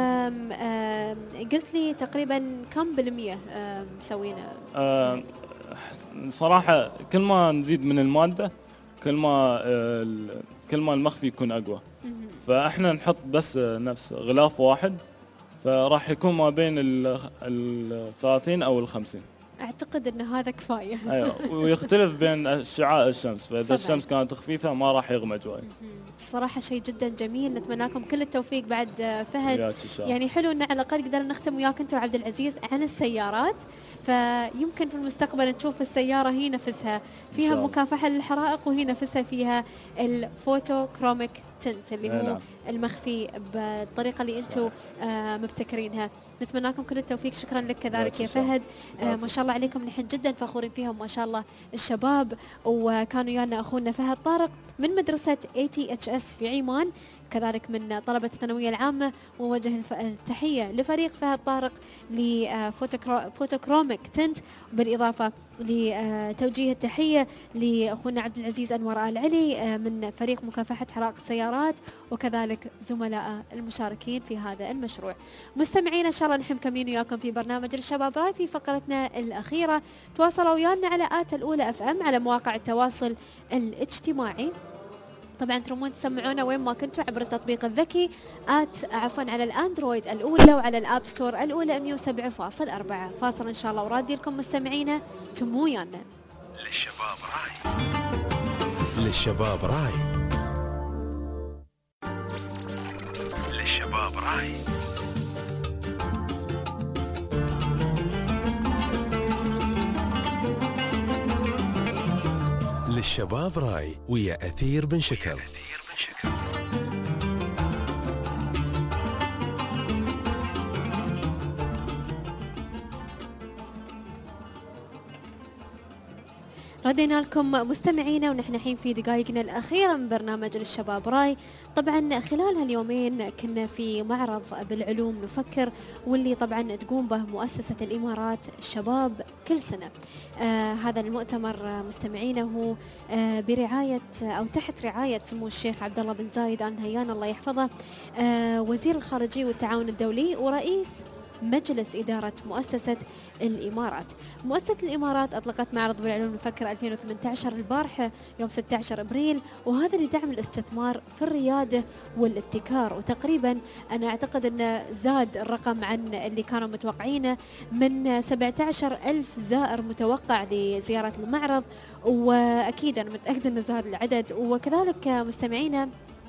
وقلت لي تقريبا كم بالمية مسوينا؟ صراحة كل ما نزيد من المادة كل ما المخفي يكون أقوى. فإحنا نحط بس نفس غلاف واحد، فراح يكون ما بين 30 أو 50. اعتقد ان هذا كفايه. ايوه، ويختلف بين شعاع الشمس، فاذا طبعاً. الشمس كانت خفيفه ما راح يغمج وايد. الصراحه شيء جدا جميل، نتمنى لكم كل التوفيق بعد فهد. وياك إن شاء الله. يعني حلو ان على الاقل قدرنا نختم وياك انت وعبد العزيز عن السيارات، فيمكن في المستقبل نشوف السياره هي نفسها فيها شاء الله. مكافحه للحرائق، وهي نفسها فيها الفوتو كروميك تنت اللي هو نعم. المخفي بالطريقه اللي انتم مبتكرينها. نتمنى لكم كل التوفيق. شكرا لك كذلك يا فهد. ما شاء الله عليكم، نحن جدا فخورين فيهم ما شاء الله الشباب. وكانوا ويانا اخونا فهد طارق من مدرسه ATHS في عمان، كذلك من طلبة الثانوية العامة، ووجه التحية لفريق فهد طارق لفوتوكروميك تنت، بالإضافة لتوجيه التحية لأخونا عبد العزيز أنور آل علي من فريق مكافحة حرائق السيارات، وكذلك زملاء المشاركين في هذا المشروع. مستمعين إن شاء الله نحن مكملين وياكم في برنامج الشباب راي في فقرتنا الأخيرة. تواصلوا ويانا على الأولى FM على مواقع التواصل الاجتماعي. طبعا ترمون تسمعونا وين ما كنتوا عبر التطبيق الذكي على الاندرويد الأولى، وعلى الاب ستور الأولى 107.4. فاصل ان شاء الله ورادي لكم مستمعينا، تموا ويانا. للشباب راي، للشباب راي، للشباب راي. للشباب راي ويا أثير بن شكر. ردينا لكم مستمعينا، ونحن الحين في دقائقنا الأخيرة من برنامج الشباب راي. طبعا خلال هاليومين كنا في معرض بالعلوم نفكر، واللي طبعا تقوم به مؤسسة الإمارات الشباب كل سنة. هذا المؤتمر مستمعينا هو برعاية أو تحت رعاية سمو الشيخ عبد الله بن زايد آل نهيان الله يحفظه، وزير الخارجية والتعاون الدولي ورئيس مجلس إدارة مؤسسة الإمارات. مؤسسة الإمارات أطلقت معرض بالعلوم نفكر 2018 البارحة يوم 16 أبريل، وهذا لدعم الاستثمار في الريادة والابتكار. وتقريبا أنا أعتقد أن زاد الرقم عن اللي كانوا متوقعينه، من 17,000 زائر متوقع لزيارة المعرض، وأكيد أنا متأكد أن زاد العدد. وكذلك مستمعينا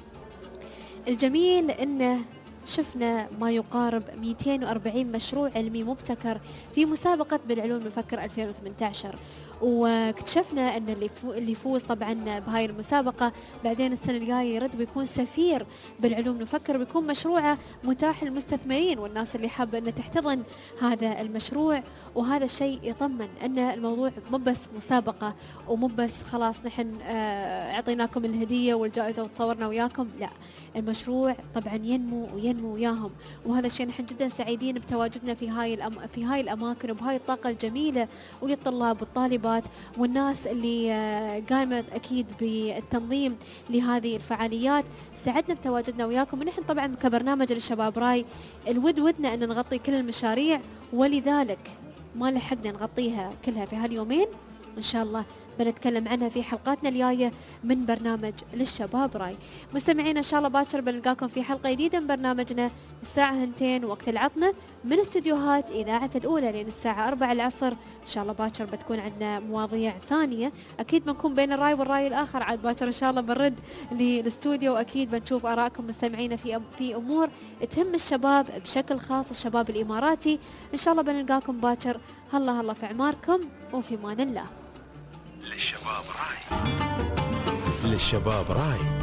الجميل أنه شفنا ما يقارب 240 مشروع علمي مبتكر في مسابقة بالعلوم نفكر 2018، واكتشفنا ان اللي يفوز طبعا بهاي المسابقة بعدين السنة الجاية يرد بيكون سفير بالعلوم نفكر، بيكون مشروعه متاح للمستثمرين والناس اللي حابة ان تحتضن هذا المشروع. وهذا الشيء يطمن ان الموضوع مو بس مسابقة ومو بس خلاص نحن اعطيناكم الهدية والجائزة وتصورنا وياكم، لا، المشروع طبعا ينمو وينمو وياهم. وهذا الشيء نحن جدا سعيدين بتواجدنا في هاي الاماكن وبهاي الطاقة الجميلة، ويا الطلاب والطالبات والناس اللي قامت أكيد بالتنظيم لهذه الفعاليات. سعدنا بتواجدنا وياكم، ونحن طبعا كبرنامج للشباب راي ودنا أن نغطي كل المشاريع، ولذلك ما لحقنا نغطيها كلها في هاليومين. إن شاء الله بنتكلم عنها في حلقاتنا الجاية من برنامج للشباب راي. مستمعين إن شاء الله باكر بنلقاكم في حلقة جديدة من برنامجنا الساعة 2 وقت العطنة من استديوهات إذاعة الأولى، لين الساعة 4 العصر. إن شاء الله باكر بتكون عندنا مواضيع ثانية، أكيد بنكون بين الراي والراي الآخر. عاد باكر إن شاء الله بنرد للاستوديو، وأكيد بنشوف آراءكم مستمعينا في أمور تهم الشباب بشكل خاص، الشباب الإماراتي. إن شاء الله بنلقاكم باكر. هلا في أعماركم وفي مان الله. للشباب راي، للشباب راي.